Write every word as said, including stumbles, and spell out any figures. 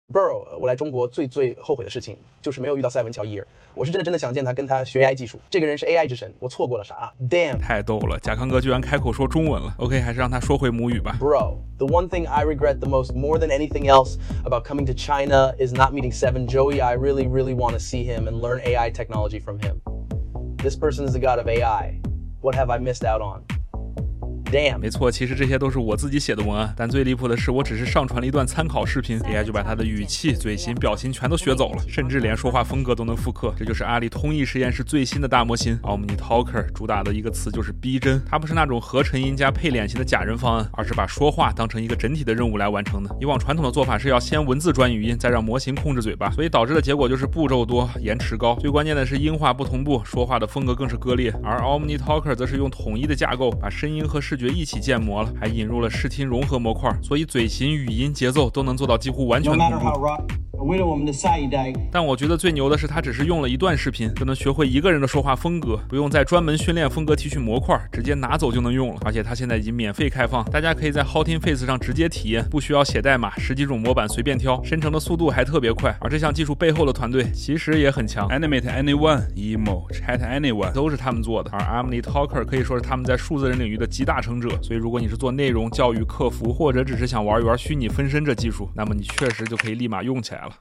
Bro， 我来中国最最后悔的事情就是没有遇到塞文乔伊尔，我是真的真的想见他，跟他学 A I 技术。这个人是 A I 之神，我错过了啥 ？Damn， 太逗了，贾康哥居然开口说中文了。OK， 还是让他说回母语吧。 Bro，the one thing I regret the most, more than anything else, about coming to China is not meeting Seven Joey. I really, really want to see him and learn A I technology from him. This person is the god of A I. What have I missed out on?Damn. 没错，其实这些都是我自己写的文案，但最离谱的是，我只是上传了一段参考视频 ，A I 就把他的语气、嘴型、表情全都学走了，甚至连说话风格都能复刻。这就是阿里通义实验室最新的大模型 OmniTalker， 主打的一个词就是逼真。它不是那种合成音加配脸型的假人方案，而是把说话当成一个整体的任务来完成的。以往传统的做法是要先文字转语音，再让模型控制嘴巴，所以导致的结果就是步骤多、延迟高。最关键的是音画不同步，说话的风格更是割裂。而 OmniTalker 则是用统一的架构，把声音和视觉一起建模了，还引入了视听融合模块，所以嘴型、语音、节奏都能做到几乎完全同步。 为了我们的下一代， 但我觉得最牛的是，他只是用了一段视频就能学会一个人的说话风格，不用再专门训练风格提取模块，直接拿走就能用了。而且他现在已经免费开放，大家可以在 Houghton Face 上直接体验，不需要写代码，十几种模板随便挑，生成的速度还特别快。而这项技术背后的团队其实也很强 ，Animate Anyone、Emo、Chat Anyone 都是他们做的。而 OmniTalker 可以说是他们在数字人领域的集大成者，所以如果你是做内容、教育、客服，或者只是想玩一玩虚拟分身这技术，那么你确实就可以立马用起来了。